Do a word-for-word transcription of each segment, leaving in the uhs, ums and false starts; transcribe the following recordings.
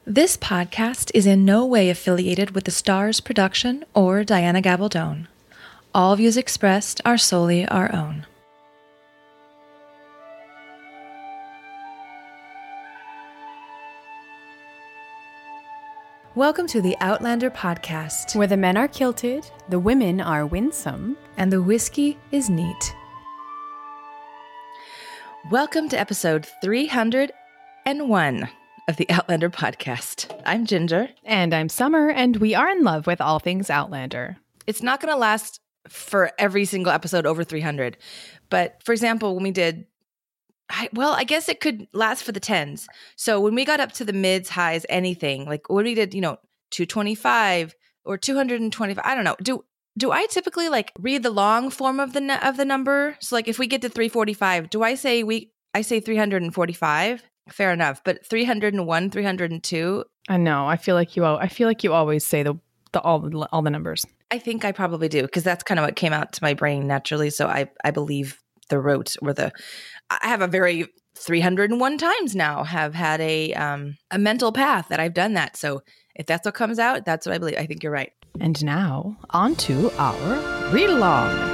This podcast is in no way affiliated with the Stars production or Diana Gabaldon. All views expressed are solely our own. Welcome to the Outlander podcast, where the men are kilted, the women are winsome, and the whiskey is neat. Welcome to episode three hundred one of the Outlander podcast. I'm Ginger. And I'm Summer, and we are in love with all things Outlander. It's not going to last for every single episode over three hundred. But for example, when we did, I, well, I guess it could last for the tens. So when we got up to the mids, highs, anything, like when we did, you know, two twenty-five or two hundred twenty-five, I don't know. Do do I typically like read the long form of the of the number? So like if we get to three forty-five, do I say we I say three hundred forty-five? Fair enough. But three hundred one, three hundred two. I know. I feel like you. I feel like you always say the the all the, all the numbers. I think I probably do because that's kind of what came out to my brain naturally. So I I believe the rote or the. I have a very three hundred one times now have had a um a mental path that I've done that. So if that's what comes out, that's what I believe. I think you're right. And now on to our read along.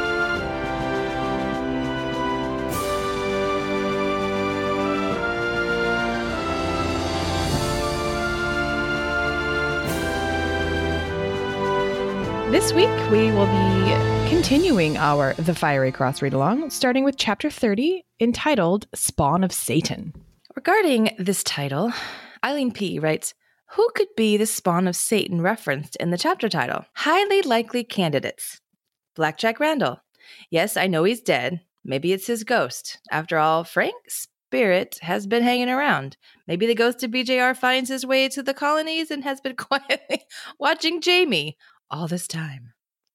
This week, we will be continuing our The Fiery Cross read-along, starting with Chapter thirty, entitled Spawn of Satan. Regarding this title, Eileen P. writes, who could be the spawn of Satan referenced in the chapter title? Highly likely candidates. Blackjack Randall. Yes, I know he's dead. Maybe it's his ghost. After all, Frank's spirit has been hanging around. Maybe the ghost of B J R finds his way to the colonies and has been quietly watching Jamie all this time.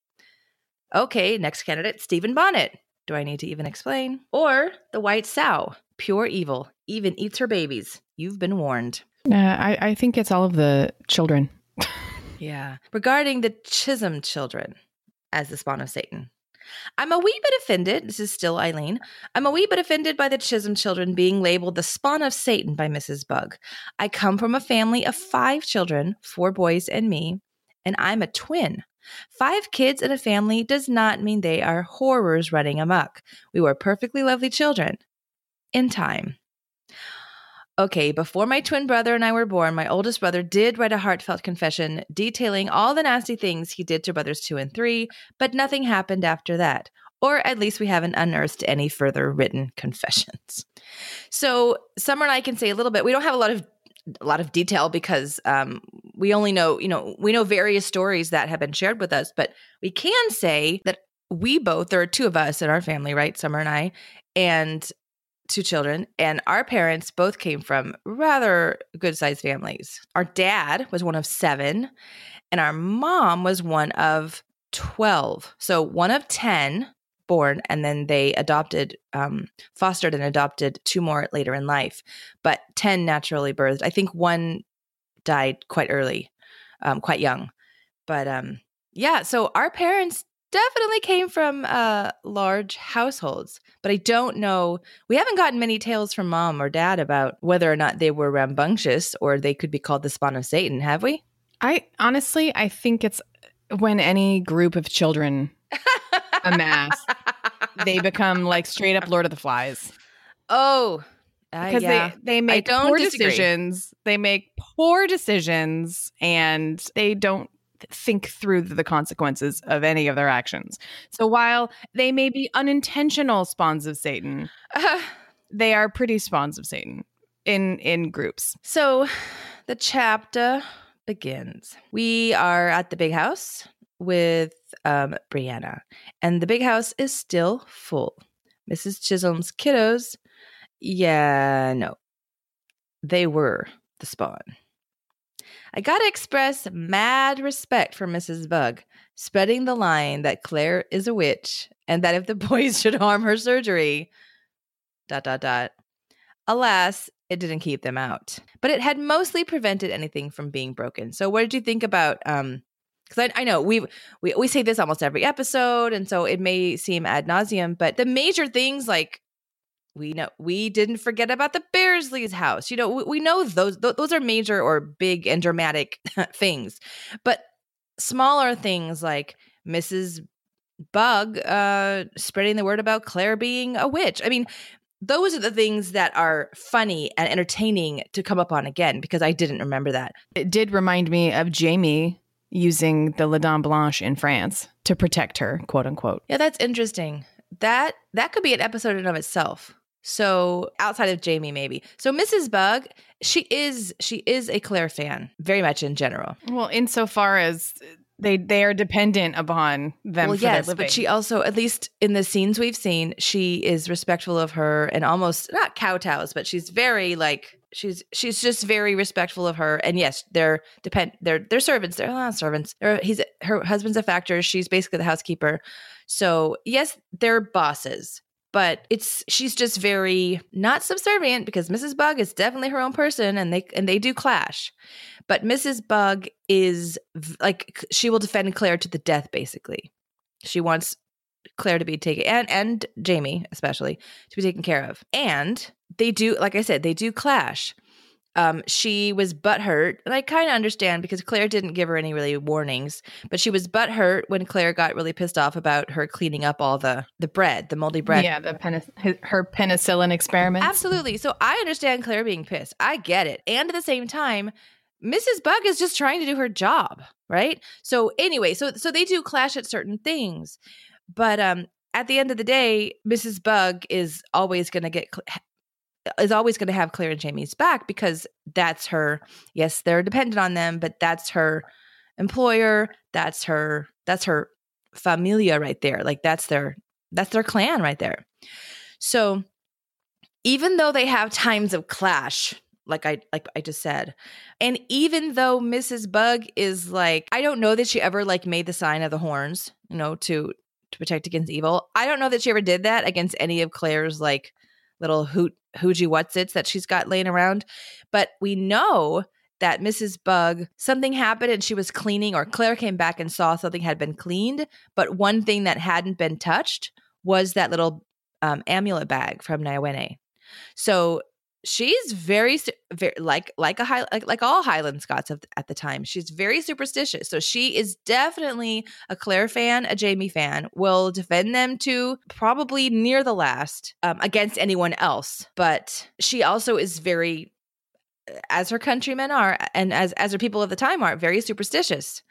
Okay, next candidate, Stephen Bonnet. Do I need to even explain? Or the White Sow, pure evil, even eats her babies. You've been warned. Uh, I, I think it's all of the children. Yeah. Regarding the Chisholm children as the spawn of Satan. I'm a wee bit offended. This is still Eileen. I'm a wee bit offended by the Chisholm children being labeled the spawn of Satan by Missus Bug. I come from a family of five children, four boys and me. And I'm a twin. Five kids in a family does not mean they are horrors running amok. We were perfectly lovely children. In time. Okay, before my twin brother and I were born, my oldest brother did write a heartfelt confession detailing all the nasty things he did to brothers two and three, but nothing happened after that. Or at least we haven't unearthed any further written confessions. So Summer and I can say a little bit. We don't have a lot of a lot of detail because um, we only know, you know, we know various stories that have been shared with us, but we can say that we both, there are two of us in our family, right? Summer and I, and two children, and our parents both came from rather good-sized families. Our dad was one of seven, and our mom was one of twelve. So one of ten born, and then they adopted, um, fostered and adopted two more later in life, but ten naturally birthed. I think one died quite early, um, quite young. But um, yeah, so our parents definitely came from uh, large households, but I don't know, we haven't gotten many tales from mom or dad about whether or not they were rambunctious or they could be called the spawn of Satan, have we? I honestly, I think it's when any group of children amass, they become like straight up Lord of the Flies. Oh, uh, because yeah. they, they make I don't poor disagree. decisions. They make poor decisions and they don't think through the consequences of any of their actions. So while they may be unintentional spawns of Satan, uh, they are pretty spawns of Satan in, in groups. So the chapter begins. We are at the big house with um, Brianna, and the big house is still full. Missus Chisholm's kiddos, yeah, no, they were the spawn. I gotta express mad respect for Missus Bug, spreading the line that Claire is a witch, and that if the boys should harm her surgery, dot, dot, dot. Alas, it didn't keep them out. But it had mostly prevented anything from being broken. So what did you think about, um, because I, I know we, we we say this almost every episode, and so it may seem ad nauseum, but the major things like We know we didn't forget about the Bearsley's house. You know, we, we know those th- those are major or big and dramatic things. But smaller things like Missus Bug uh, spreading the word about Claire being a witch. I mean, those are the things that are funny and entertaining to come up on again, because I didn't remember that. It did remind me of Jamie using the La Dame Blanche in France to protect her, quote unquote. Yeah, that's interesting. That that could be an episode in and of itself. So outside of Jamie, maybe. So Missus Bug, she is she is a Claire fan, very much in general. Well, insofar as they they are dependent upon them. Well, for yes, their living. but she also, at least in the scenes we've seen, she is respectful of her and almost not kowtows, but she's very like she's she's just very respectful of her. And yes, they're depend they're they're servants. They're not servants. They're, he's her husband's a factor. She's basically the housekeeper. So yes, they're bosses. But it's she's just very not subservient, because Missus Bug is definitely her own person, and they and they do clash. But Missus Bug is like, she will defend Claire to the death, basically. She wants Claire to be taken, and and Jamie especially, to be taken care of. And they do, like I said, they do clash. Um, she was butthurt, and I kind of understand, because Claire didn't give her any really warnings, but she was butthurt when Claire got really pissed off about her cleaning up all the, the bread, the moldy bread. Yeah, the penic- her penicillin experiments. Absolutely. So I understand Claire being pissed. I get it. And at the same time, Missus Bug is just trying to do her job, right? So anyway, so so they do clash at certain things, but um, at the end of the day, Missus Bug is always going to get. is always going to have Claire and Jamie's back, because that's her. Yes, they're dependent on them, but that's her employer. That's her, that's her familia right there. Like that's their, that's their clan right there. So even though they have times of clash, like I, like I just said, and even though Missus Bug is like, I don't know that she ever like made the sign of the horns, you know, to, to protect against evil. I don't know that she ever did that against any of Claire's like little hoot, hoogie whatsits that she's got laying around. But we know that Missus Bug, something happened and she was cleaning, or Claire came back and saw something had been cleaned. But one thing that hadn't been touched was that little um, amulet bag from Naiwene. So she's very, very like like a high, like, like all Highland Scots of, at the time. She's very superstitious. So she is definitely a Claire fan, a Jamie fan. Will defend them to probably near the last um, against anyone else. But she also is very, as her countrymen are, and as as her people of the time are, very superstitious.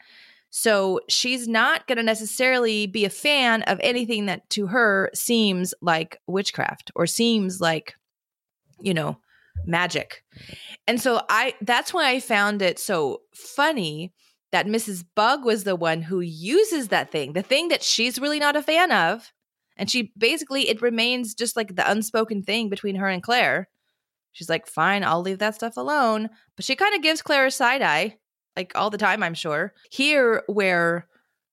So she's not going to necessarily be a fan of anything that to her seems like witchcraft or seems like, you know, magic. And so I, that's why I found it so funny that Missus Bug was the one who uses that thing, the thing that she's really not a fan of. And she basically, it remains just like the unspoken thing between her and Claire. She's like, fine, I'll leave that stuff alone. But she kind of gives Claire a side eye, like all the time, I'm sure. Here, where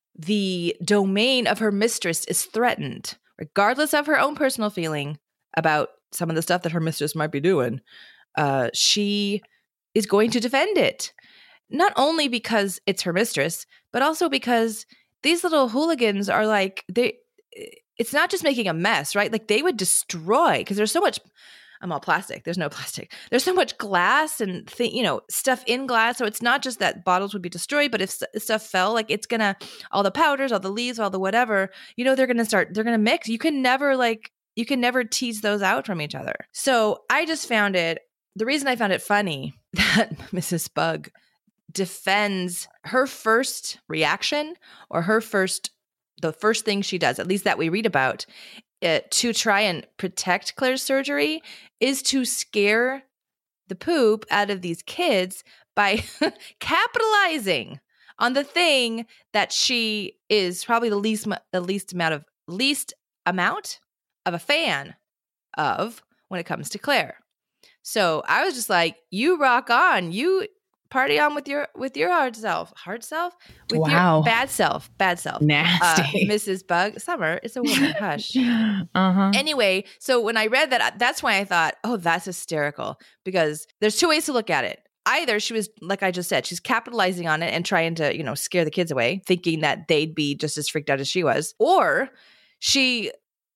the domain of her mistress is threatened, regardless of her own personal feeling about some of the stuff that her mistress might be doing, uh, she is going to defend it. Not only because it's her mistress, but also because these little hooligans are like, they. It's not just making a mess, right? Like they would destroy, because there's so much, I'm all plastic. There's no plastic. There's so much glass and th- you know, stuff in glass. So it's not just that bottles would be destroyed, but if st- stuff fell, like it's going to, all the powders, all the leaves, all the whatever, you know, they're going to start, they're going to mix. You can never like, you can never tease those out from each other. So I just found it, the reason I found it funny that Missus Bug defends her first reaction, or her first, the first thing she does, at least that we read about, uh, to try and protect Claire's surgery, is to scare the poop out of these kids by capitalizing on the thing that she is probably the least, the least amount of least amount of a fan of when it comes to Claire. So I was just like, you rock on, you party on with your with your hard self, hard self, with wow. your bad self, bad self, nasty, uh, Missus Bug. Summer, it's a woman. Hush. Uh-huh. Anyway, so when I read that, that's why I thought, oh, that's hysterical, because there's two ways to look at it. Either she was, like I just said, she's capitalizing on it and trying to, you know, scare the kids away, thinking that they'd be just as freaked out as she was, or she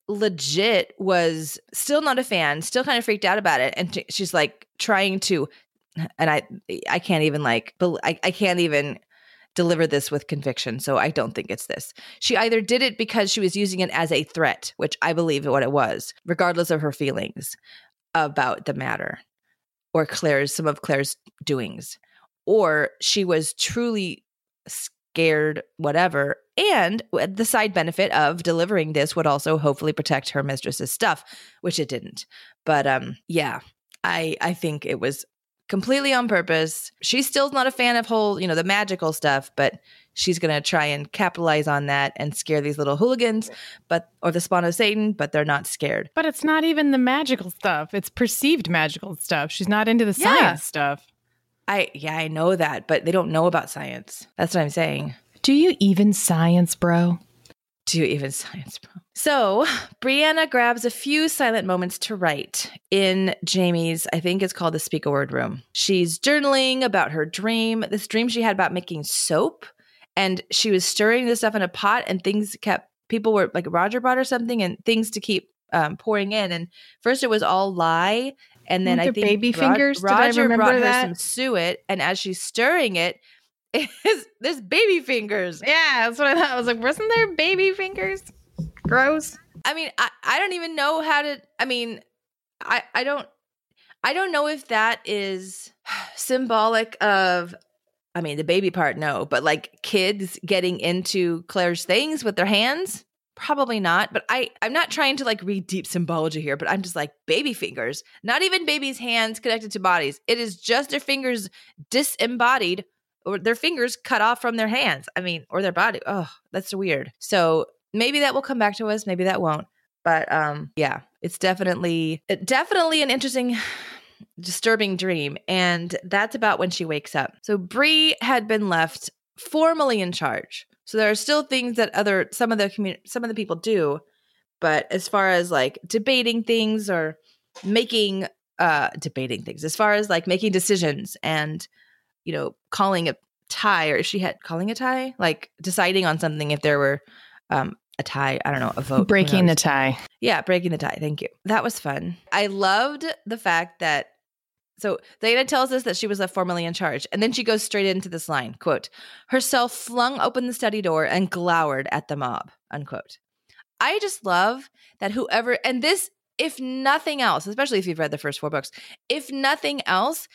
legit was still not a fan, still kind of freaked out about it. And t- she's like trying to, and I, I can't even like, bel- I, I can't even deliver this with conviction. So I don't think it's this. She either did it because she was using it as a threat, which I believe what it was, regardless of her feelings about the matter or Claire's, some of Claire's doings, or she was truly scared, whatever. And the side benefit of delivering this would also hopefully protect her mistress's stuff, which it didn't. But um, yeah, I I think it was completely on purpose. She still's not a fan of whole, you know, the magical stuff, but she's going to try and capitalize on that and scare these little hooligans, but or the spawn of Satan, but they're not scared. But it's not even the magical stuff. It's perceived magical stuff. She's not into the Yeah. science stuff. I yeah, I know that, but they don't know about science. That's what I'm saying. Do you even science, bro? Do you even science, bro? So Brianna grabs a few silent moments to write in Jamie's, I think it's called the Speak a Word room. She's journaling about her dream, this dream she had about making soap. And she was stirring this stuff in a pot and things kept, people were like Roger brought her something and things to keep um, pouring in. And first it was all lye. And then Weren't I there think baby Ro- fingers? Did I Roger remember brought that? her some suet. And as she's stirring it, it's, there's baby fingers. Yeah, that's what I thought. I was like, wasn't there baby fingers? Gross. I mean, I, I don't even know how to, I mean, I, I don't, I don't know if that is symbolic of, I mean, the baby part, no, but like kids getting into Claire's things with their hands, probably not. But I, I'm not trying to like read deep symbology here, but I'm just like baby fingers, not even baby's hands connected to bodies. It is just their fingers disembodied or their fingers cut off from their hands. I mean, or their body. Oh, that's weird. So maybe that will come back to us. Maybe that won't. But um, yeah, it's definitely, definitely an interesting, disturbing dream. And that's about when she wakes up. So Bree had been left formally in charge. So there are still things that other, some of the community, some of the people do. But as far as like debating things or making, uh, debating things, as far as like making decisions and, you know, calling a tie, or if she had calling a tie, like deciding on something if there were um, a tie, I don't know, a vote. Breaking the tie. Yeah, breaking the tie. Thank you. That was fun. I loved the fact that, so Dana tells us that she was left formally in charge, and then she goes straight into this line, quote, herself flung open the study door and glowered at the mob, unquote. I just love that whoever, and this, if nothing else, especially if you've read the first four books, if nothing else,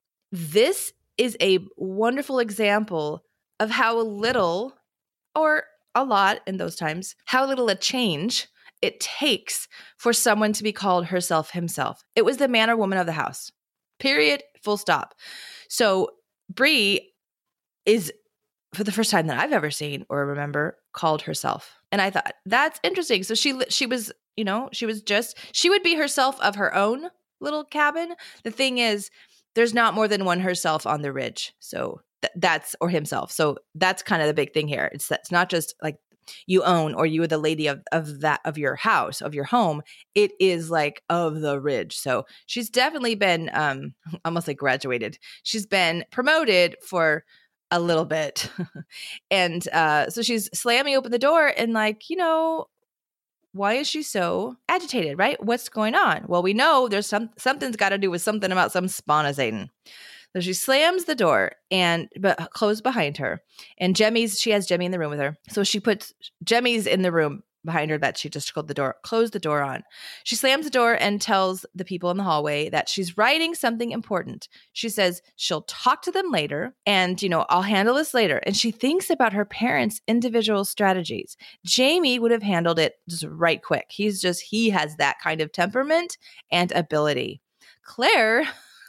this is a wonderful example of how little, or a lot in those times, how little a change it takes for someone to be called herself himself. It was the man or woman of the house. Period. Full stop. So Bree is, for the first time that I've ever seen or remember, called herself. And I thought, that's interesting. So she she was, you know, she was just, she would be herself of her own little cabin. The thing is, there's not more than one herself on the ridge. So th- that's, or himself. So that's kind of the big thing here. It's that it's not just like you own or you are the lady of, of that, of your house, of your home. It is like of the ridge. So she's definitely been um, almost like graduated. She's been promoted for a little bit. and uh, so she's slamming open the door and like, you know, why is she so agitated, right? What's going on? Well, we know there's some something's got to do with something about some spawn of Satan. So she slams the door and but closed behind her. And Jemmy's, she has Jemmy in the room with her. So she puts Jemmy's in the room behind her that she just closed the door, closed the door on. She slams the door and tells the people in the hallway that she's writing something important. She says she'll talk to them later and, you know, I'll handle this later. And she thinks about her parents' individual strategies. Jamie would have handled it just right quick. He's just, he has that kind of temperament and ability. Claire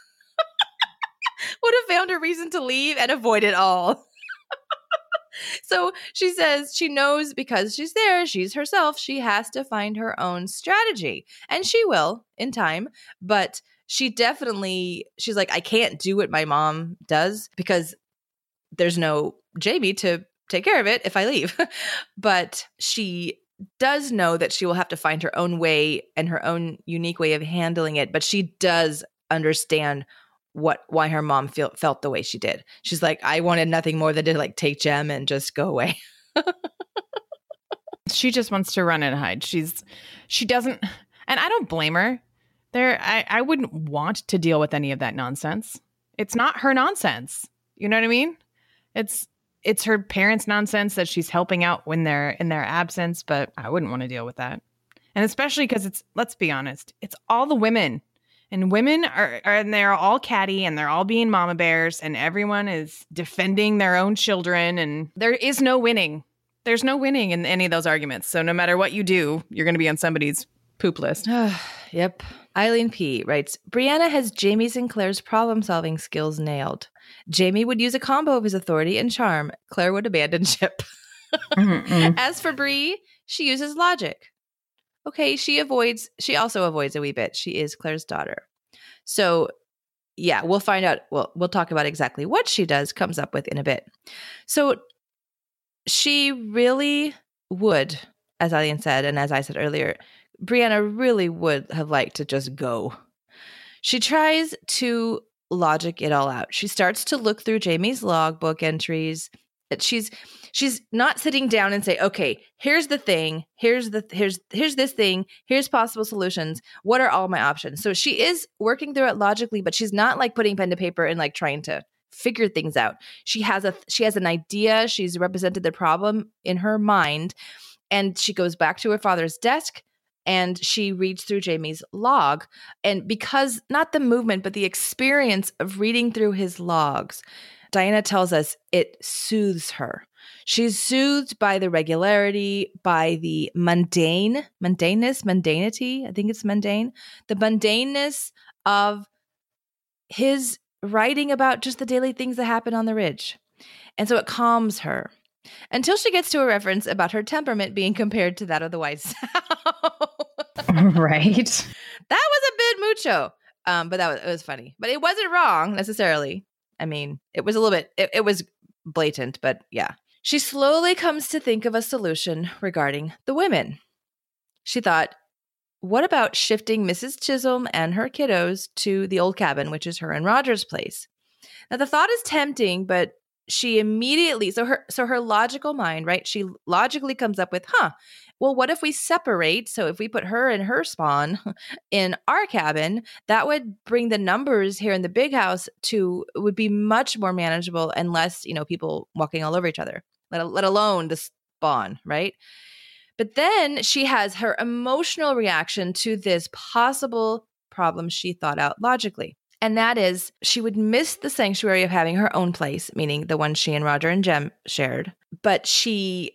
would have found a reason to leave and avoid it all. So she says she knows because she's there, she's herself, she has to find her own strategy. And she will in time, but she definitely, she's like, I can't do what my mom does because there's no Jamie to take care of it if I leave. But she does know that she will have to find her own way and her own unique way of handling it. But she does understand what why her mom feel, felt the way she did. She's like, I wanted nothing more than to like take Jem and just go away. She just wants to run and hide. She's, she doesn't, and I don't blame her. There, I, I wouldn't want to deal with any of that nonsense. It's not her nonsense. You know what I mean? It's, it's her parents' nonsense that she's helping out when they're in their absence, but I wouldn't want to deal with that. And especially because it's, let's be honest, it's all the women. And women are, are, and they're all catty and they're all being mama bears and everyone is defending their own children and there is no winning. There's no winning in any of those arguments. So no matter what you do, you're going to be on somebody's poop list. Yep. Eileen P. writes, Brianna has Jamie Sinclair's problem-solving skills nailed. Jamie would use a combo of his authority and charm. Claire would abandon ship. As for Bri, she uses logic. Okay, she avoids, she also avoids a wee bit. She is Claire's daughter. So yeah, we'll find out. Well, we'll talk about exactly what she does, comes up with in a bit. So she really would, as Eileen said, and as I said earlier, Brianna really would have liked to just go. She tries to logic it all out. She starts to look through Jamie's logbook entries. She's she's not sitting down and say, okay, here's the thing, here's the here's here's this thing, here's possible solutions. What are all my options? So she is working through it logically, but she's not like putting pen to paper and like trying to figure things out. She has a she has an idea. She's represented the problem in her mind, and she goes back to her father's desk and she reads through Jamie's log. And because not the movement, but the experience of reading through his logs, Diana tells us it soothes her. She's soothed by the regularity, by the mundane, mundaneness, mundanity, I think it's mundane, the mundaneness of his writing about just the daily things that happen on the ridge. And so it calms her until she gets to a reference about her temperament being compared to that of the White Sow. Right. That was a bit mucho, um, but that was, it was funny. But it wasn't wrong necessarily. I mean, it was a little bit, it, it was blatant, but yeah. She slowly comes to think of a solution regarding the women. She thought, what about shifting Missus Chisholm and her kiddos to the old cabin, which is her and Roger's place? Now, the thought is tempting, but she immediately, so her, so her logical mind, right? She logically comes up with, huh, well, what if we separate? So if we put her and her spawn in our cabin, that would bring the numbers here in the big house to, would be much more manageable and less, you know, people walking all over each other, let, let alone the spawn, right? But then she has her emotional reaction to this possible problem she thought out logically. And that is, she would miss the sanctuary of having her own place, meaning the one she and Roger and Jem shared. But she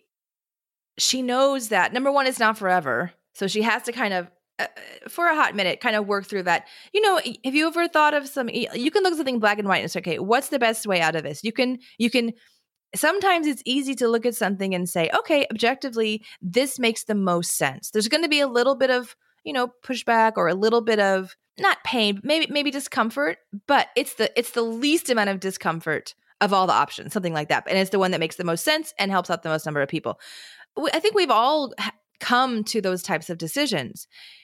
she knows that, number one, it's not forever. So she has to kind of, uh, for a hot minute, kind of work through that. You know, have you ever thought of some, you can look at something black and white and say, okay, what's the best way out of this? You can, you can, sometimes it's easy to look at something and say, okay, objectively, this makes the most sense. There's going to be a little bit of, you know, pushback or a little bit of, not pain, maybe maybe discomfort, but it's the it's the least amount of discomfort of all the options, something like that. And it's the one that makes the most sense and helps out the most number of people. I think we've all come to those types of decisions.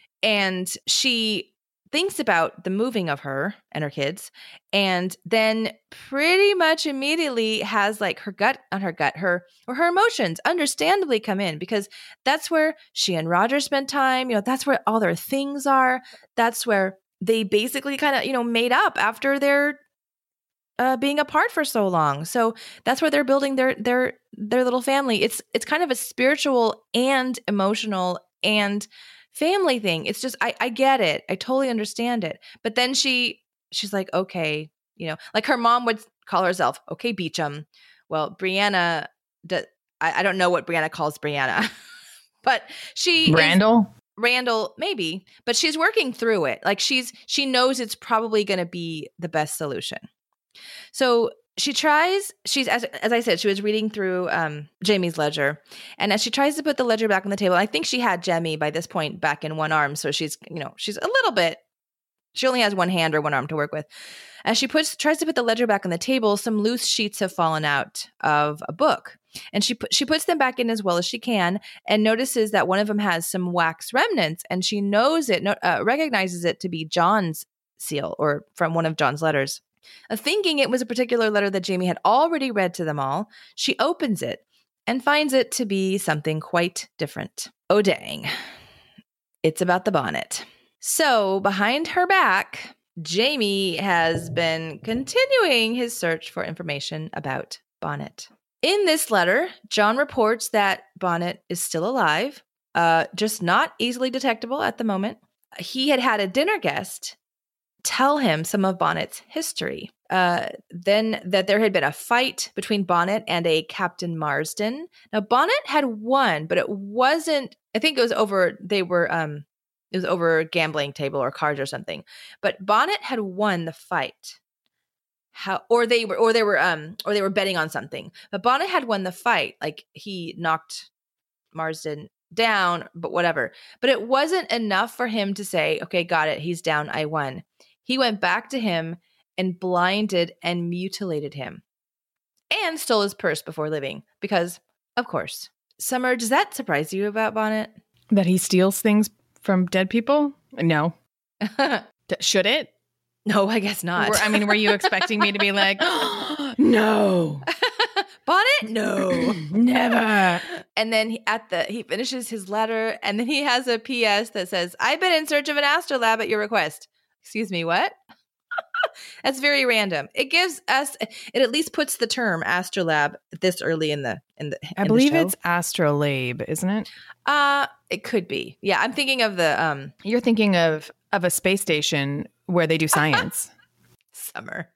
And she thinks about the moving of her and her kids, and then pretty much immediately has like her gut on her gut, her or her emotions understandably come in, because that's where she and Roger spent time. You know, that's where all their things are. That's where they basically kind of, you know, made up after their uh, being apart for so long. So that's where they're building their their their little family. It's it's kind of a spiritual and emotional and family thing. It's just, I, I get it. I totally understand it. But then she, she's like, okay, you know, like her mom would call herself, okay, Beecham. Well, Brianna, does, I, I don't know what Brianna calls Brianna, but she Randall, is, Randall, maybe, but she's working through it. Like she's, she knows it's probably going to be the best solution. So she tries, she's, as, as I said, she was reading through um, Jamie's ledger. And as she tries to put the ledger back on the table, I think she had Jamie by this point back in one arm. So she's, you know, she's a little bit, she only has one hand or one arm to work with. As she puts, tries to put the ledger back on the table, some loose sheets have fallen out of a book. And she, she puts them back in as well as she can and notices that one of them has some wax remnants. And she knows it, uh, recognizes it to be John's seal, or from one of John's letters. Uh, thinking it was a particular letter that Jamie had already read to them all, she opens it and finds it to be something quite different. Oh, dang. It's about the bonnet. So behind her back, Jamie has been continuing his search for information about Bonnet. In this letter, John reports that Bonnet is still alive, uh, just not easily detectable at the moment. He had had a dinner guest tell him some of Bonnet's history. Uh, then that there had been a fight between Bonnet and a Captain Marsden. Now, Bonnet had won, but it wasn't, I think it was over, they were, um, it was over a gambling table or cards or something. But Bonnet had won the fight. How, or they were, or they were, um, or they were betting on something. But Bonnet had won the fight. Like he knocked Marsden down, but whatever. But it wasn't enough for him to say, okay, got it. He's down. I won. He went back to him and blinded and mutilated him and stole his purse before leaving because, of course. Summer, does that surprise you about Bonnet? That he steals things from dead people? No. D- should it? No, I guess not. Were, I mean, were you expecting me to be like, oh, no. Bonnet? No. Never. And then he, at the he finishes his letter and then he has a P S that says, I've been in search of an astrolabe at your request. Excuse me, what? That's very random. It gives us, it at least puts the term astrolabe this early in the in the. I in believe the show. it's astrolabe, isn't it? Uh it could be. Yeah, I'm thinking of the um. You're thinking of of a space station where they do science. Summer.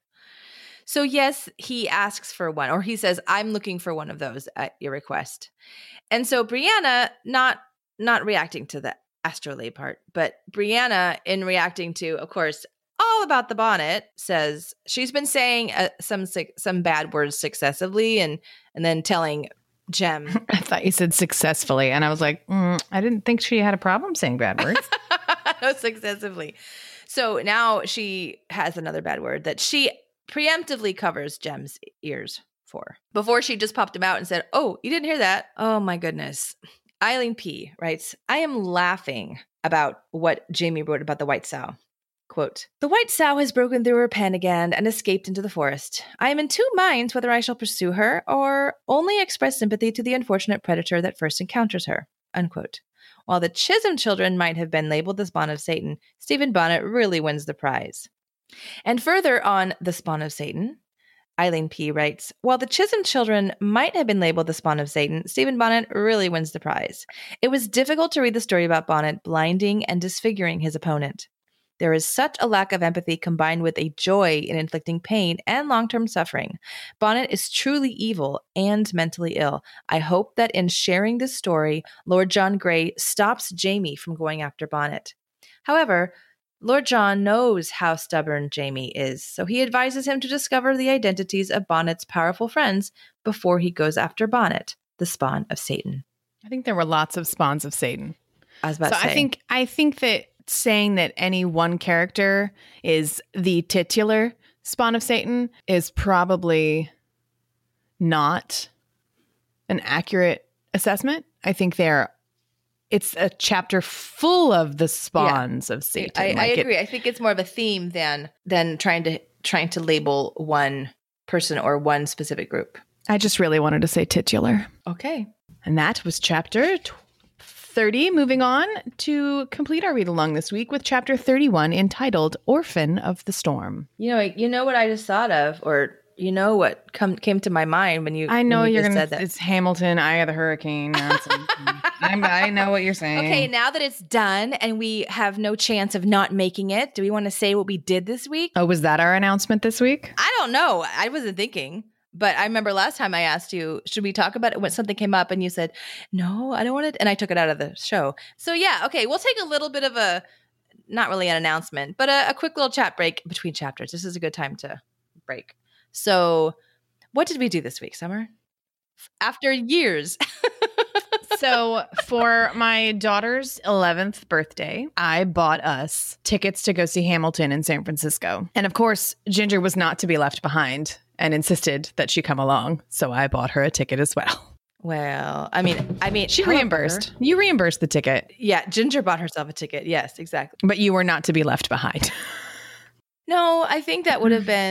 So yes, he asks for one, or he says, "I'm looking for one of those at your request." And so Brianna, not not reacting to the astrolabe part, but Brianna, in reacting to, of course, all about the bonnet, says she's been saying uh, some some bad words successively, and and then telling Jem. I thought you said successfully, and I was like, mm, I didn't think she had a problem saying bad words. No, successively. So now she has another bad word that she preemptively covers Jem's ears for. Before she just popped him out and said, "Oh, you didn't hear that?" Oh my goodness. Eileen P. writes, I am laughing about what Jamie wrote about the white sow. Quote, the white sow has broken through her pen again and escaped into the forest. I am in two minds whether I shall pursue her or only express sympathy to the unfortunate predator that first encounters her. Unquote. While the Chisholm children might have been labeled the spawn of Satan, Stephen Bonnet really wins the prize. And further on the spawn of Satan, Eileen P. writes, while the Chisholm children might have been labeled the spawn of Satan, Stephen Bonnet really wins the prize. It was difficult to read the story about Bonnet blinding and disfiguring his opponent. There is such a lack of empathy combined with a joy in inflicting pain and long-term suffering. Bonnet is truly evil and mentally ill. I hope that in sharing this story, Lord John Grey stops Jamie from going after Bonnet. However, Lord John knows how stubborn Jamie is, so he advises him to discover the identities of Bonnet's powerful friends before he goes after Bonnet, the spawn of Satan. I think there were lots of spawns of Satan. I was about so to say. I think I think that saying that any one character is the titular spawn of Satan is probably not an accurate assessment. I think they're It's a chapter full of the spawns yeah. of Satan. I, like I agree. It, I think it's more of a theme than than trying to trying to label one person or one specific group. I just really wanted to say titular. Okay. And that was chapter thirty. Moving on to complete our read along this week with chapter thirty-one entitled Orphan of the Storm. You know, you know what I just thought of, or you know what come came to my mind when you I know when you you're just gonna said that. It's Hamilton, Eye of the Hurricane. I'm, I know what you're saying. Okay, now that it's done and we have no chance of not making it, do we want to say what we did this week? Oh, was that our announcement this week? I don't know. I wasn't thinking. But I remember last time I asked you, should we talk about it when something came up? And you said, no, I don't want to. And I took it out of the show. So yeah, okay, we'll take a little bit of a, not really an announcement, but a, a quick little chat break between chapters. This is a good time to break. So what did we do this week, Summer? After years. So for my daughter's eleventh birthday, I bought us tickets to go see Hamilton in San Francisco. And of course, Ginger was not to be left behind and insisted that she come along. So I bought her a ticket as well. Well, I mean, I mean, she reimbursed. You reimbursed the ticket. Yeah, Ginger bought herself a ticket. Yes, exactly. But you were not to be left behind. No, I think that would have been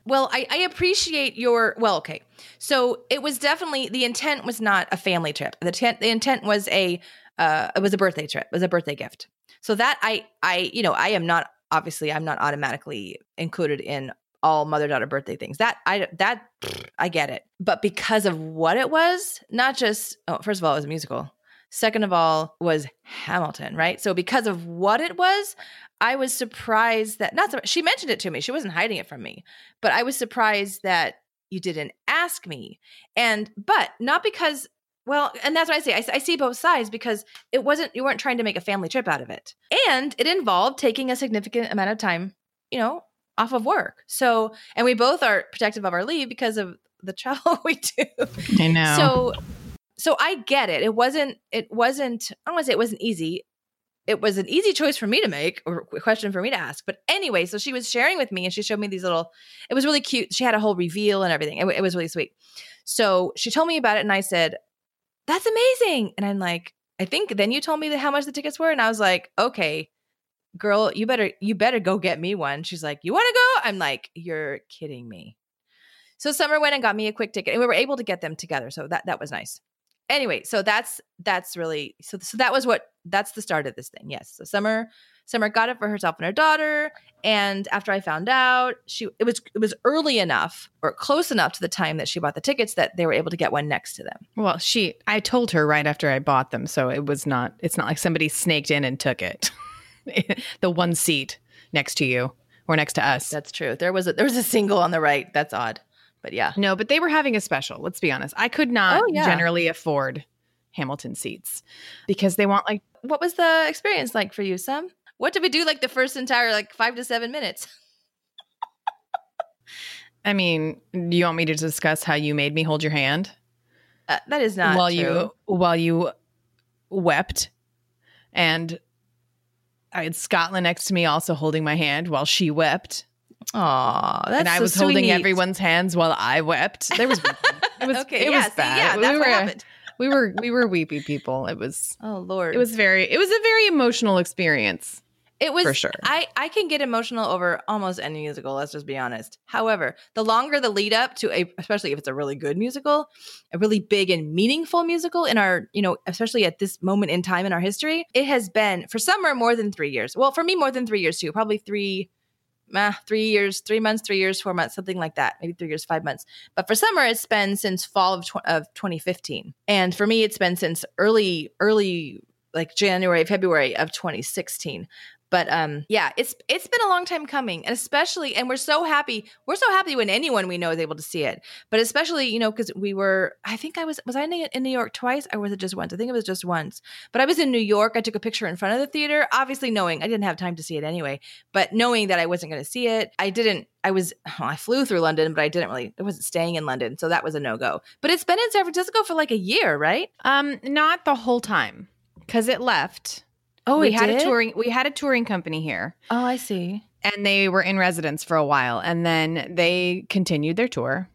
Well, I, I appreciate your, well, okay. So it was definitely, the intent was not a family trip. The intent, the intent was a, uh, it was a birthday trip. It was a birthday gift. So that I, I, you know, I am not, obviously I'm not automatically included in all mother-daughter birthday things. That, I, that, I get it. But because of what it was, not just, oh, first of all, it was a musical. Second of all, was Hamilton, right? So because of what it was, I was surprised that, not, she mentioned it to me. She wasn't hiding it from me, but I was surprised that you didn't ask me. And, but not because, well, and that's what I say. I, I see both sides because it wasn't, you weren't trying to make a family trip out of it. And it involved taking a significant amount of time, you know, off of work. So, and we both are protective of our leave because of the travel we do. I know. So, So I get it. It wasn't, it wasn't, I don't want to say it wasn't easy. It was an easy choice for me to make, or a question for me to ask. But anyway, so she was sharing with me and she showed me these little, it was really cute. She had a whole reveal and everything. It, it was really sweet. So she told me about it and I said, that's amazing. And I'm like, I think then you told me that how much the tickets were. And I was like, okay, girl, you better, you better go get me one. She's like, you want to go? I'm like, you're kidding me. So Summer went and got me a quick ticket and we were able to get them together. So that, that was nice. Anyway, so that's that's really so so that was what that's the start of this thing. Yes. So Summer Summer got it for herself and her daughter. And after I found out, she it was it was early enough or close enough to the time that she bought the tickets that they were able to get one next to them. Well, she I told her right after I bought them, so it was not it's not like somebody snaked in and took it. The one seat next to you or next to us. That's true. There was a there was a single on the right. That's odd. But yeah. No, but they were having a special. Let's be honest. I could not oh, yeah. generally afford Hamilton seats because they want like. What was the experience like for you, Sam? What did we do like the first entire like five to seven minutes? I mean, do you want me to discuss how you made me hold your hand? Uh, that is not while true. you while you wept, and I had Scotland next to me also holding my hand while she wept. Aw, that's and I so was holding sweet. everyone's hands while I wept. There was it was okay, it yeah, was see, bad. yeah, we that's were, what happened. We were we were weepy people. It was oh Lord. It was very it was a very emotional experience. It was for sure. I, I can get emotional over almost any musical, let's just be honest. However, the longer the lead up to a, especially if it's a really good musical, a really big and meaningful musical in our, you know, especially at this moment in time in our history, it has been for Summer more than three years. Well, for me, more than three years too, probably three, eh, three years, three months, three years, four months, something like that. Maybe three years, five months. But for Summer, it's been since fall of, tw- of twenty fifteen. And for me, it's been since early, early, like January, February of twenty sixteen. But um, yeah, it's it's been a long time coming, and especially, and we're so happy. We're so happy when anyone we know is able to see it. But especially, you know, because we were, I think I was, was I in, in New York twice, or was it just once? I think it was just once. But I was in New York. I took a picture in front of the theater, obviously knowing I didn't have time to see it anyway. But knowing that I wasn't going to see it, I didn't. I was, well, I flew through London, but I didn't really. I wasn't staying in London, so that was a no go. But it's been in San Francisco for like a year, right? Um, not the whole time, because it left. Oh, we it had did? a touring. We had a touring company here. Oh, I see. And they were in residence for a while, and then they continued their tour.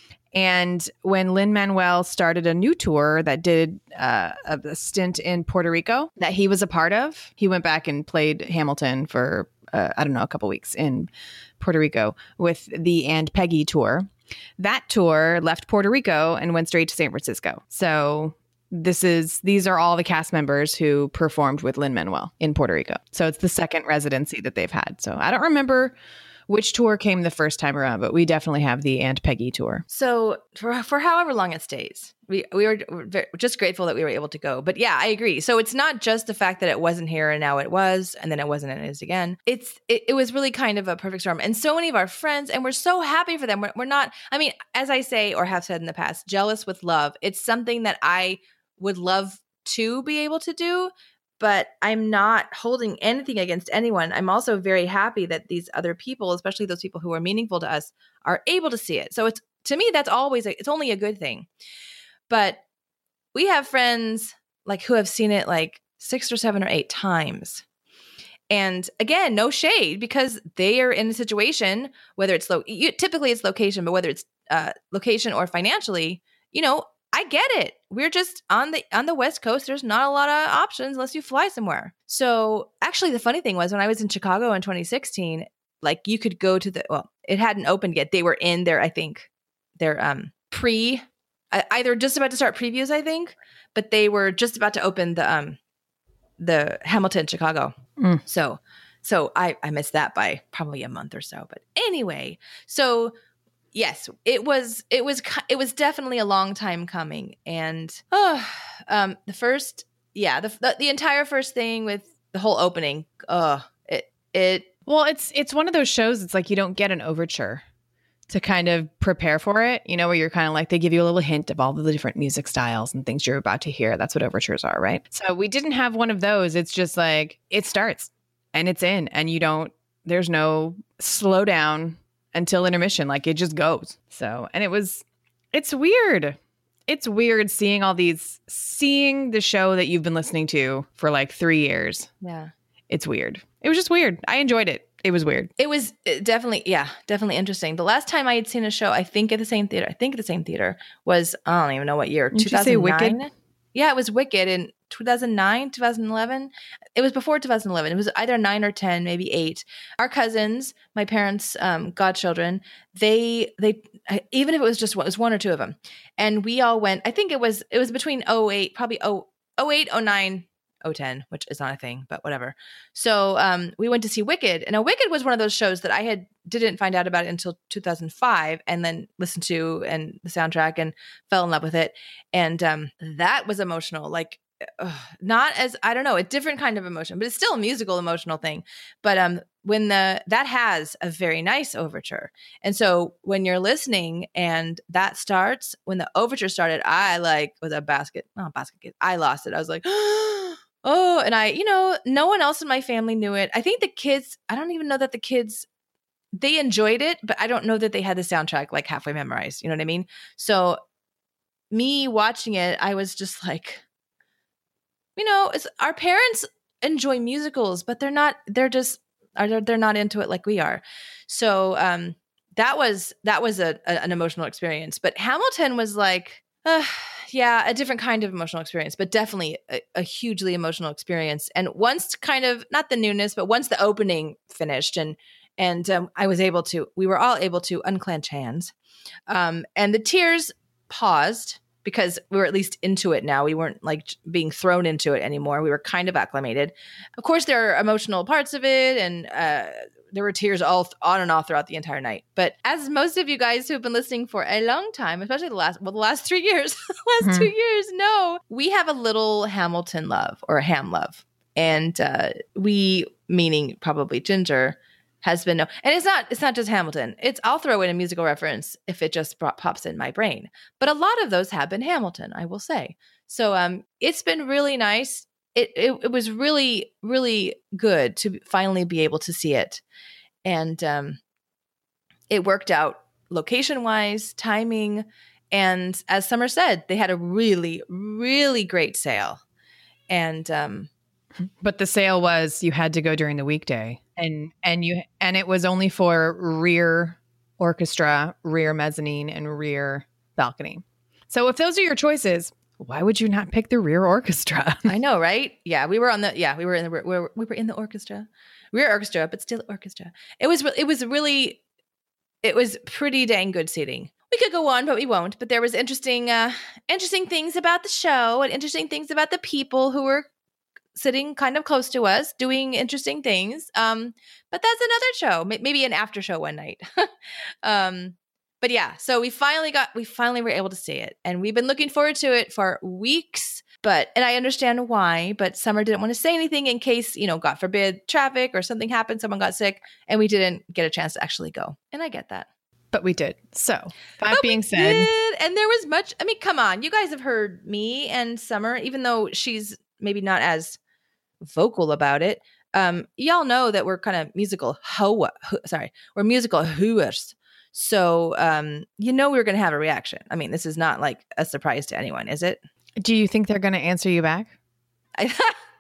And when Lin-Manuel started a new tour that did uh, a stint in Puerto Rico that he was a part of, he went back and played Hamilton for uh, I don't know a couple weeks in Puerto Rico with the And Peggy tour. That tour left Puerto Rico and went straight to San Francisco. So. This is these are all the cast members who performed with Lin-Manuel in Puerto Rico. So it's the second residency that they've had. So I don't remember which tour came the first time around, but we definitely have the And Peggy tour. So for for however long it stays, we we were very, just grateful that we were able to go. But yeah, I agree. So it's not just the fact that it wasn't here and now it was, and then it wasn't and it is again. It's it, it was really kind of a perfect storm. And so many of our friends, and we're so happy for them. We're, we're not, I mean, as I say or have said in the past, jealous with love. It's something that I would love to be able to do, but I'm not holding anything against anyone. I'm also very happy that these other people, especially those people who are meaningful to us, are able to see it. So it's, to me, that's always, a, it's only a good thing. But we have friends like who have seen it like six or seven or eight times. And again, no shade, because they are in a situation, whether it's lo- you, typically it's location, but whether it's uh, location or financially, you know, I get it. We're just on the on the West Coast. There's not a lot of options unless you fly somewhere. So actually, the funny thing was when I was in Chicago in twenty sixteen, like you could go to the, well, it hadn't opened yet. They were in their, I think, their um pre, uh, either just about to start previews, I think, but they were just about to open the um the Hamilton Chicago. Mm. So, so I I missed that by probably a month or so. But anyway, so yes, it was it was it was definitely a long time coming, and oh, um, the first, yeah, the, the the entire first thing with the whole opening, uh, it it. Well, it's it's one of those shows. It's like you don't get an overture to kind of prepare for it, you know, where you're kind of like, they give you a little hint of all of the different music styles and things you're about to hear. That's what overtures are, right? So we didn't have one of those. It's just like, it starts and it's in, and you don't, there's no slow down until intermission. Like it just goes. So, and it was, it's weird. It's weird seeing all these, seeing the show that you've been listening to for like three years. Yeah. It's weird. It was just weird. I enjoyed it. It was weird. It was definitely, yeah, definitely interesting. The last time I had seen a show, I think at the same theater, I think at the same theater was, I don't even know what year, Didn't two thousand nine? you say Wicked? Yeah, it was Wicked in two thousand nine, two thousand eleven. It was before two thousand eleven. It was either nine or ten, maybe eight. Our cousins, my parents' um, godchildren, they, they, even if it was just one, it was one or two of them. And we all went, I think it was, it was between oh eight, probably oh eight, oh nine, oh ten, which is not a thing, but whatever. So um, we went to see Wicked. And now Wicked was one of those shows that I had didn't find out about it until two thousand five, and then listened to and the soundtrack and fell in love with it. And um, that was emotional, like uh, not as, I don't know, a different kind of emotion, but it's still a musical emotional thing. But um, when the, that has a very nice overture. And so when you're listening and that starts, when the overture started, I like was a basket, not basket kid. I lost it. I was like, oh, and I, you know, no one else in my family knew it. I think the kids, I don't even know that the kids, they enjoyed it, but I don't know that they had the soundtrack like halfway memorized. You know what I mean? So me watching it, I was just like, you know, it's, our parents enjoy musicals, but they're not, they're just, are they're not into it like we are. So um, that was, that was a, a, an emotional experience. But Hamilton was like, uh, yeah, a different kind of emotional experience, but definitely a, a hugely emotional experience. And once kind of, not the newness, but once the opening finished and, and um, I was able to, we were all able to unclench hands. Um, and the tears paused because we were at least into it now. We weren't like being thrown into it anymore. We were kind of acclimated. Of course, there are emotional parts of it, and uh, there were tears all th- on and off throughout the entire night. But as most of you guys who've been listening for a long time, especially the last, well, the last three years, last mm-hmm. two years, know, we have a little Hamilton love or a ham love. And uh, we, meaning probably Ginger, has been no, and it's not, it's not just Hamilton. It's, I'll throw in a musical reference if it just brought, pops in my brain. But a lot of those have been Hamilton, I will say. So um, it's been really nice. It, it it was really, really good to finally be able to see it. And um, it worked out location-wise, timing. And as Summer said, they had a really, really great sale. And um, but the sale was you had to go during the weekday. And and you and it was only for rear orchestra, rear mezzanine, and rear balcony. So if those are your choices, why would you not pick the rear orchestra? I know, right? Yeah, we were on the yeah we were in the we were, we were in the orchestra, rear orchestra, but still orchestra. It was it was really it was pretty dang good seating. We could go on, but we won't. But there was interesting uh, interesting things about the show and interesting things about the people who were sitting kind of close to us doing interesting things. Um, but that's another show, maybe an after show one night. um, but yeah, so we finally got, we finally were able to see it, and we've been looking forward to it for weeks, but, and I understand why, but Summer didn't want to say anything in case, you know, God forbid traffic or something happened, someone got sick, and we didn't get a chance to actually go. And I get that. But we did. So that but being said, did, and there was much, I mean, come on, you guys have heard me and Summer, even though she's maybe not as vocal about it. Um, y'all know that we're kind of musical ho, ho sorry, we're musical hooers. So um, you know we're going to have a reaction. I mean, this is not like a surprise to anyone, is it? Do you think they're going to answer you back? I,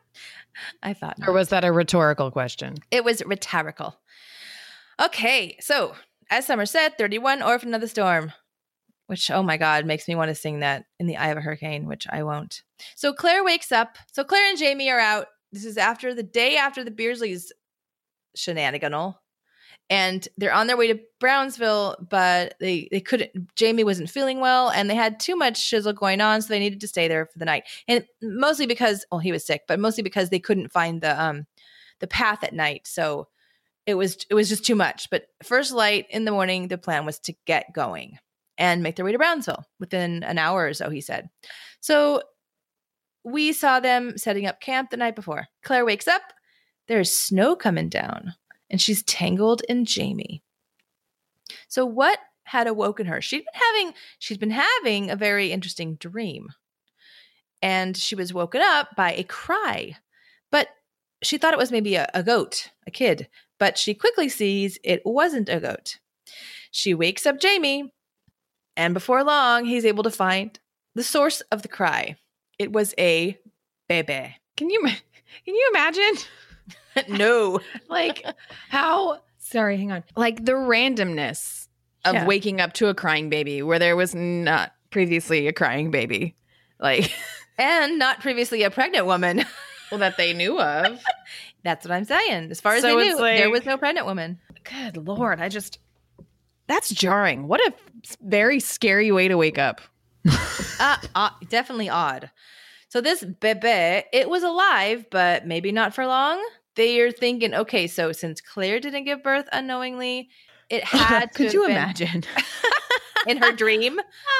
I thought not. Or was that a rhetorical question? It was rhetorical. Okay, so as Summer said, thirty-one, Orphan of the Storm, which, oh my God, makes me want to sing that in the eye of a hurricane, which I won't. So Claire wakes up. So Claire and Jamie are out. This is after the day after the Bearsleys shenaniganal. And they're on their way to Brownsville, but they, they couldn't, Jamie wasn't feeling well and they had too much shizzle going on. So they needed to stay there for the night. And mostly because, well, he was sick, but mostly because they couldn't find the, um, the path at night. So it was, it was just too much. But first light in the morning, the plan was to get going and make their way to Brownsville within an hour or so, he said. So we saw them setting up camp the night before. Claire wakes up. There's snow coming down. And she's tangled in Jamie. So what had awoken her? She'd been having she's been having a very interesting dream. And she was woken up by a cry. But she thought it was maybe a, a goat, a kid. But she quickly sees it wasn't a goat. She wakes up Jamie. And before long, he's able to find the source of the cry. It was a bebe. Can you can you imagine? No. Like how, sorry, hang on. Like the randomness of Yeah. waking up to a crying baby where there was not previously a crying baby. Like, And not previously a pregnant woman. well, that they knew of. That's what I'm saying. As far as So they it's knew, like- there was no pregnant woman. Good Lord. I just, that's jarring. What a very scary way to wake up. Uh, uh, definitely odd. So this bebe, it was alive, but maybe not for long. They are thinking, okay, so since Claire didn't give birth unknowingly, it had to Could have you been imagine? in her dream.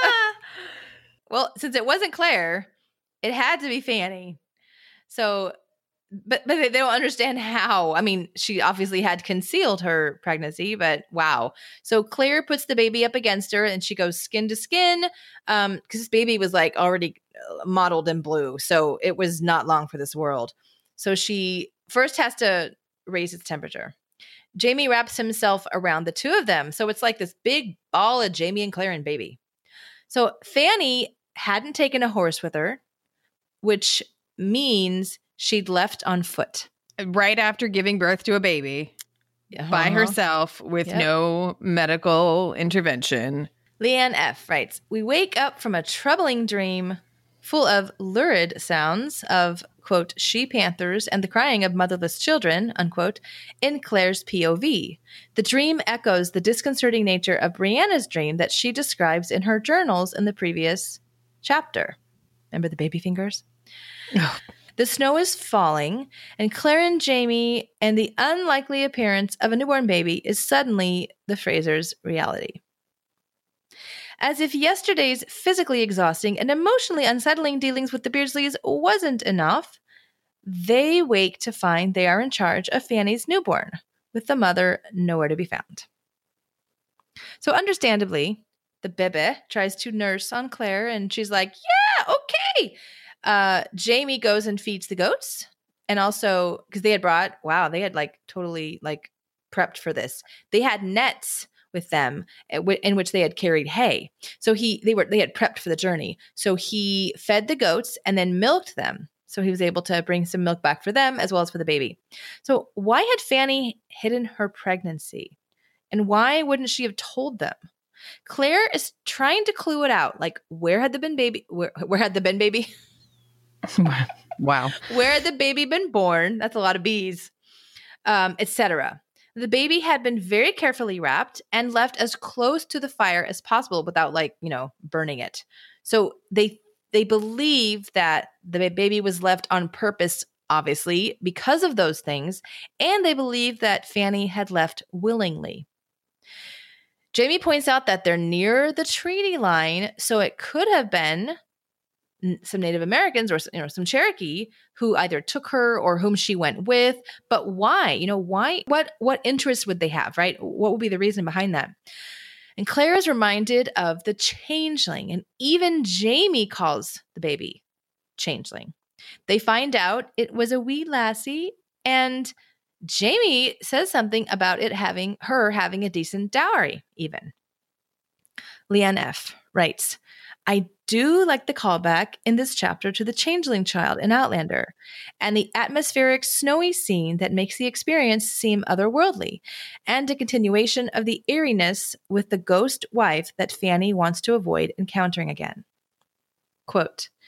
Well, since it wasn't Claire, it had to be Fanny. So, but but they don't understand how. I mean, she obviously had concealed her pregnancy, but wow. So Claire puts the baby up against her, and she goes skin to skin, um, because this baby was like already modeled in blue, so it was not long for this world. So she first has to raise its temperature. Jamie wraps himself around the two of them, so it's like this big ball of Jamie and Claire and baby. So Fanny hadn't taken a horse with her, which means she'd left on foot. Right after giving birth to a baby by Uh-huh. herself with Yep. no medical intervention. Leanne F. writes, we wake up from a troubling dream full of lurid sounds of, quote, she-panthers and the crying of motherless children, unquote, in Claire's P O V. The dream echoes the disconcerting nature of Brianna's dream that she describes in her journals in the previous chapter. Remember the baby fingers? The snow is falling, and Claire and Jamie and the unlikely appearance of a newborn baby is suddenly the Frasers' reality. As if yesterday's physically exhausting and emotionally unsettling dealings with the Beardsleys wasn't enough, they wake to find they are in charge of Fanny's newborn, with the mother nowhere to be found. So understandably, the bebe tries to nurse on Claire, and she's like, yeah, okay. Uh, Jamie goes and feeds the goats, and also, because they had brought, wow, they had like totally like prepped for this. They had nets with them in which they had carried hay. So he, they were, they had prepped for the journey. So he fed the goats and then milked them. So he was able to bring some milk back for them as well as for the baby. So why had Fanny hidden her pregnancy? And why wouldn't she have told them? Claire is trying to clue it out. Like, where had the been baby? Where, where had the been baby? Wow. Where had the baby been born? That's a lot of bees, um, et cetera. The baby had been very carefully wrapped and left as close to the fire as possible without, like, you know, burning it. So they they believe that the baby was left on purpose, obviously, because of those things, and they believe that Fanny had left willingly. Jamie points out that they're near the treaty line, so it could have been some Native Americans or, you know, some Cherokee who either took her or whom she went with. But why? You know, why? What what interest would they have, right? What would be the reason behind that? And Claire is reminded of the changeling, and even Jamie calls the baby changeling. They find out it was a wee lassie, and Jamie says something about it having her having a decent dowry, even. Leanne F. writes, I do like the callback in this chapter to the changeling child in Outlander and the atmospheric snowy scene that makes the experience seem otherworldly, and a continuation of the eeriness with the ghost wife that Fanny wants to avoid encountering again. Quote,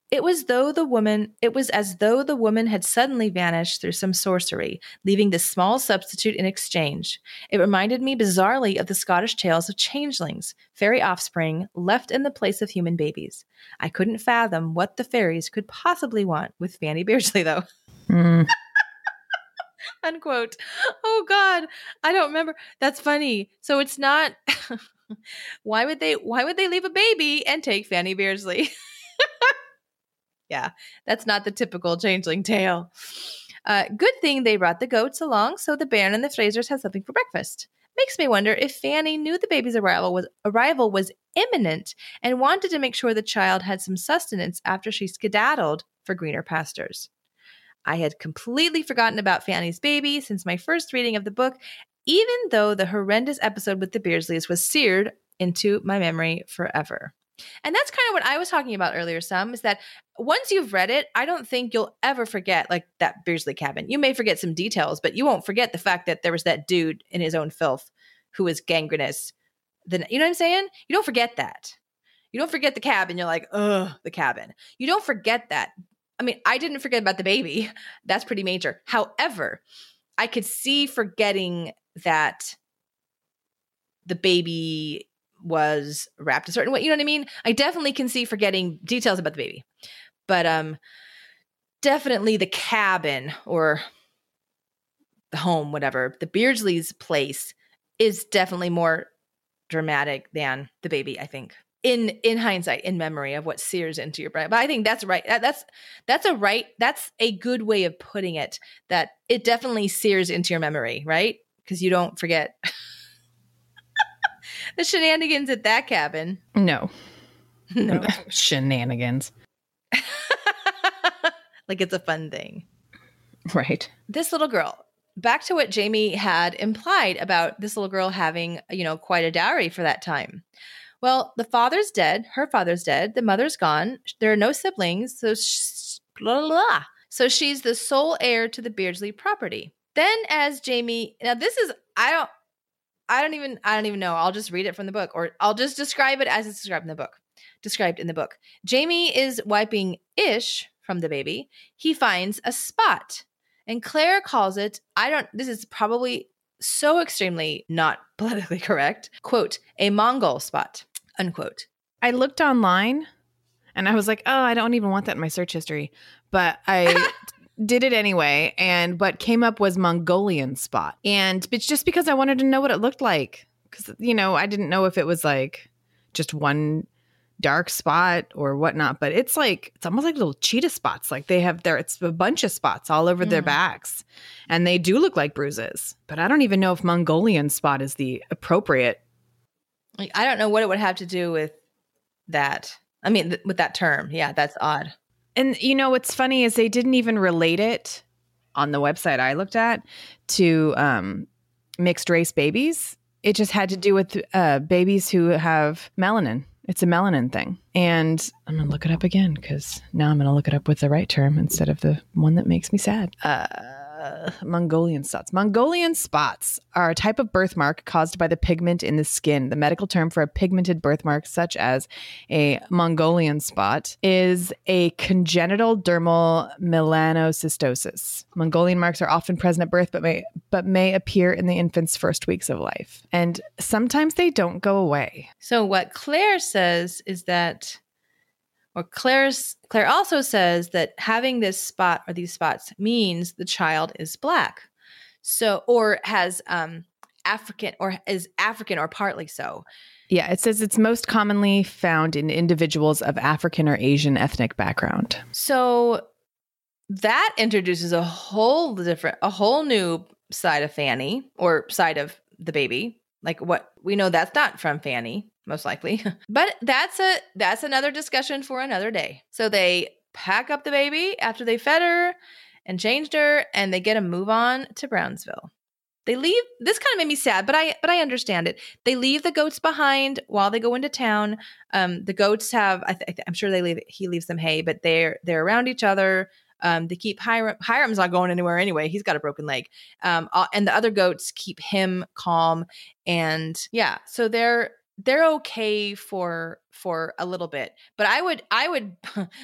It was though the woman, it was as though the woman had suddenly vanished through some sorcery, leaving this small substitute in exchange. It reminded me bizarrely of the Scottish tales of changelings, fairy offspring left in the place of human babies. I couldn't fathom what the fairies could possibly want with Fanny Beardsley, though. Mm. Unquote. Oh God, I don't remember. That's funny. So it's not. why would they? Why would they leave a baby and take Fanny Beardsley? Yeah, that's not the typical changeling tale. Uh, good thing they brought the goats along, so the Baron and the Frasers had something for breakfast. Makes me wonder if Fanny knew the baby's arrival was arrival was imminent and wanted to make sure the child had some sustenance after she skedaddled for greener pastures. I had completely forgotten about Fanny's baby since my first reading of the book, even though the horrendous episode with the Beardsleys was seared into my memory forever. And that's kind of what I was talking about earlier, Sam, is that once you've read it, I don't think you'll ever forget like that Beardsley cabin. You may forget some details, but you won't forget the fact that there was that dude in his own filth who was gangrenous. Then, you know what I'm saying? You don't forget that. You don't forget the cabin. You're like, ugh, the cabin. You don't forget that. I mean, I didn't forget about the baby. That's pretty major. However, I could see forgetting that the baby was wrapped a certain way. You know what I mean? I definitely can see forgetting details about the baby. But um, definitely the cabin or the home, whatever, the Beardsleys' place is definitely more dramatic than the baby, I think. In in hindsight, in memory of what sears into your brain. But I think that's right. That, that's that's a right, that's a good way of putting it, that it definitely sears into your memory, right? Because you don't forget the shenanigans at that cabin. No. No. Shenanigans. Like it's a fun thing. Right. This little girl, back to what Jamie had implied about this little girl having, you know, quite a dowry for that time. Well, the father's dead. Her father's dead. The mother's gone. There are no siblings. So, sh- blah, blah, blah. So she's the sole heir to the Beardsley property. Then as Jamie, now this is, I don't, I don't even, I don't even know. I'll just read it from the book, or I'll just describe it as it's described in the book. Described in the book. Jamie is wiping Ish from the baby. He finds a spot, and Claire calls it, I don't, this is probably so extremely not politically correct, quote, a Mongol spot, unquote. I looked online and I was like, oh, I don't even want that in my search history. But I did it anyway. And what came up was Mongolian spot. And it's just because I wanted to know what it looked like. Because, you know, I didn't know if it was like just one dark spot or whatnot. But it's like, it's almost like little cheetah spots. Like they have their, it's a bunch of spots all over mm. their backs. And they do look like bruises. But I don't even know if Mongolian spot is the appropriate. Like, I don't know what it would have to do with that. I mean, th- with that term. Yeah, that's odd. And, you know, what's funny is they didn't even relate it on the website I looked at to um, mixed race babies. It just had to do with uh, babies who have melanin. It's a melanin thing. And I'm going to look it up again because now I'm going to look it up with the right term instead of the one that makes me sad. Uh, Mongolian spots. Mongolian spots are a type of birthmark caused by the pigment in the skin. The medical term for a pigmented birthmark, such as a Mongolian spot, is a congenital dermal melanocytosis. Mongolian marks are often present at birth, but may but may appear in the infant's first weeks of life. And sometimes they don't go away. So what Claire says is that Or Claire's, Claire also says that having this spot or these spots means the child is Black. So, or has um, African or is African or partly so. Yeah, it says it's most commonly found in individuals of African or Asian ethnic background. So that introduces a whole different, a whole new side of Fanny or side of the baby. Like what we know that's not from Fanny. Most likely. But that's a that's another discussion for another day. So they pack up the baby after they fed her and changed her, and they get a move on to Brownsville. They leave. This kind of made me sad, but I but I understand it. They leave the goats behind while they go into town. Um, the goats have. I th- I'm sure they leave. He leaves them hay, but they're they're around each other. Um, they keep Hiram. Hiram's not going anywhere anyway. He's got a broken leg. Um, uh, and the other goats keep him calm. And yeah, so they're. They're okay for for a little bit, but I would I would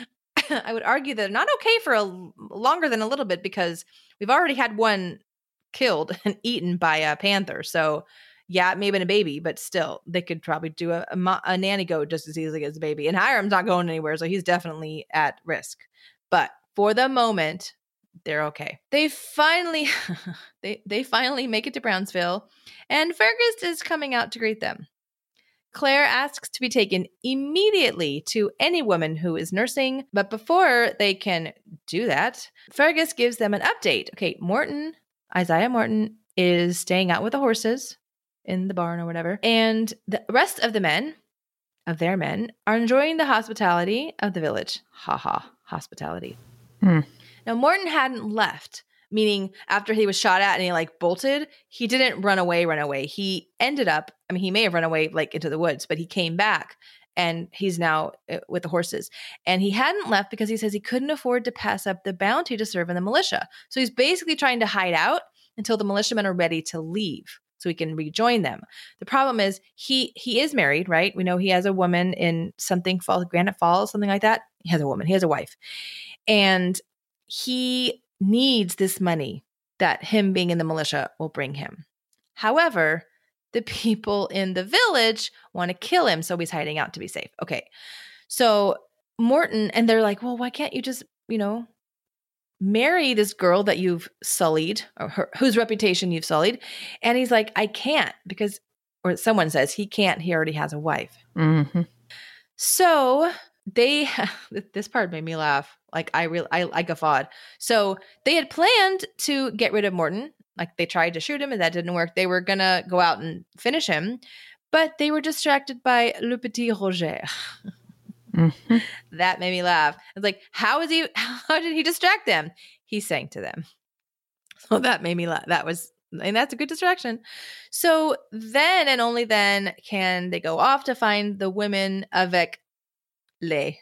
I would argue that they're not okay for a longer than a little bit because we've already had one killed and eaten by a panther. So yeah, it may have been a baby, but still they could probably do a, a, a nanny goat just as easily as a baby. And Hiram's not going anywhere, so he's definitely at risk. But for the moment, they're okay. They finally, they, they finally make it to Brownsville, and Fergus is coming out to greet them. Claire asks to be taken immediately to any woman who is nursing, but before they can do that, Fergus gives them an update. Okay, Morton, Isaiah Morton, is staying out with the horses in the barn or whatever, and the rest of the men, of their men, are enjoying the hospitality of the village. Ha ha, hospitality. Hmm. Now, Morton hadn't left, meaning after he was shot at and he like bolted, he didn't run away, run away. He ended up, I mean, he may have run away like into the woods, but he came back and he's now uh, with the horses. And he hadn't left because he says he couldn't afford to pass up the bounty to serve in the militia. So he's basically trying to hide out until the militiamen are ready to leave so he can rejoin them. The problem is he he is married, right? We know he has a woman in something Falls, Granite Falls, something like that. He has a woman. He has a wife. And he needs this money that him being in the militia will bring him. However, the people in the village want to kill him, so he's hiding out to be safe. Okay. So Morton, and they're like, well, why can't you just, you know, marry this girl that you've sullied, or her, whose reputation you've sullied? And he's like, I can't because, or someone says he can't, he already has a wife. Mm-hmm. So they, this part made me laugh. Like I really, I, I guffawed. So they had planned to get rid of Morton. Like they tried to shoot him and that didn't work. They were going to go out and finish him, but they were distracted by Le Petit Roger. Mm-hmm. That made me laugh. It's like, how is he, how did he distract them? He sang to them. So that made me laugh. That was, and that's a good distraction. So then and only then can they go off to find the women avec les.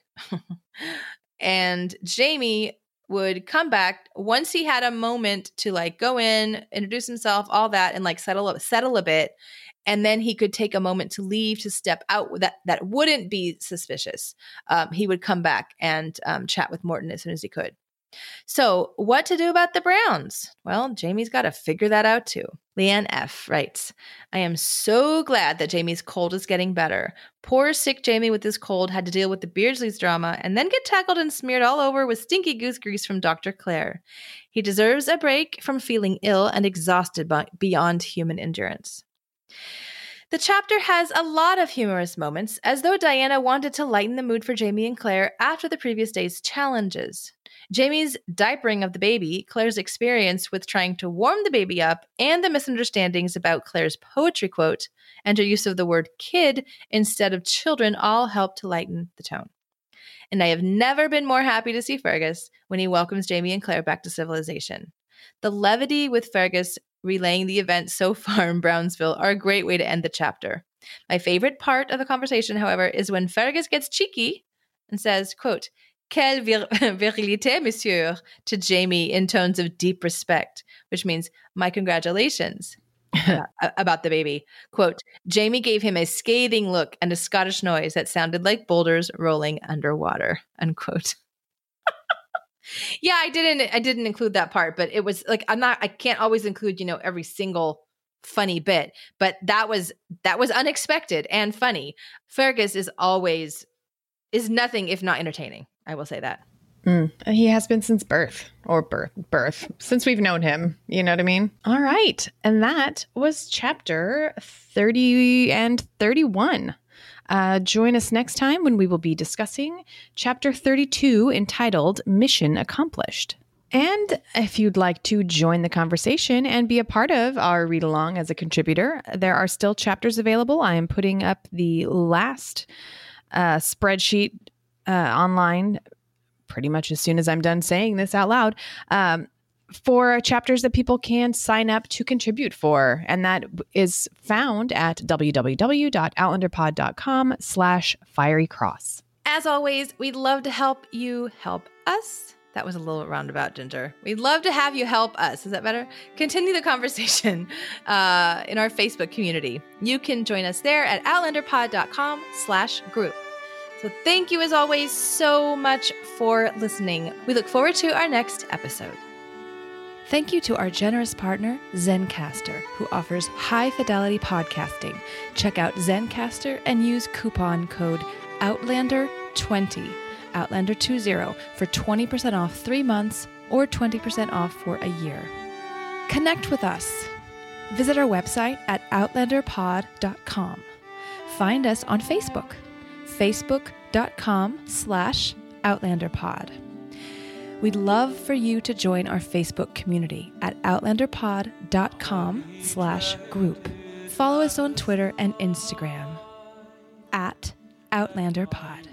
And Jamie would come back once he had a moment to like go in, introduce himself, all that, and like settle up, settle a bit. And then he could take a moment to leave, to step out that that wouldn't be suspicious. Um, he would come back and um, chat with Morton as soon as he could. So what to do about the Browns? Well, Jamie's got to figure that out too. Leanne F. writes, I am so glad that Jamie's cold is getting better. Poor sick Jamie with his cold had to deal with the Beardsley's drama and then get tackled and smeared all over with stinky goose grease from Doctor Claire. He deserves a break from feeling ill and exhausted by, beyond human endurance. The chapter has a lot of humorous moments, as though Diana wanted to lighten the mood for Jamie and Claire after the previous day's challenges. Jamie's diapering of the baby, Claire's experience with trying to warm the baby up, and the misunderstandings about Claire's poetry quote, and her use of the word kid instead of children all help to lighten the tone. And I have never been more happy to see Fergus when he welcomes Jamie and Claire back to civilization. The levity with Fergus relaying the events so far in Brownsville are a great way to end the chapter. My favorite part of the conversation, however, is when Fergus gets cheeky and says, quote, Quelle vir- virilité, monsieur, to Jamie in tones of deep respect, which means my congratulations uh, about the baby. Quote, Jamie gave him a scathing look and a Scottish noise that sounded like boulders rolling underwater, unquote. Yeah, I didn't I didn't include that part, but it was like I'm not I can't always include, you know, every single funny bit, but that was that was unexpected and funny. Fergus is always is nothing if not entertaining. I will say that. Mm. He has been since birth or birth, birth, since we've known him. You know what I mean? All right. And that was chapter thirty and thirty-one. Uh, join us next time when we will be discussing chapter thirty-two entitled Mission Accomplished. And if you'd like to join the conversation and be a part of our read along as a contributor, there are still chapters available. I am putting up the last uh, spreadsheet uh, online pretty much as soon as I'm done saying this out loud, um, for chapters that people can sign up to contribute for. And that is found at www.outlanderpod.com slash fiery cross. As always, we'd love to help you help us. That was a little roundabout, Ginger. We'd love to have you help us. Is that better? Continue the conversation uh, in our Facebook community. You can join us there at outlanderpod.com slash group. So thank you as always so much for listening. We look forward to our next episode. Thank you to our generous partner, Zencastr, who offers high-fidelity podcasting. Check out Zencastr and use coupon code Outlander twenty, Outlander twenty, for twenty percent off three months or twenty percent off for a year. Connect with us. Visit our website at outlander pod dot com. Find us on Facebook, facebook.com slash outlanderpod. We'd love for you to join our Facebook community at outlanderpod.com slash group. Follow us on Twitter and Instagram at outlanderpod.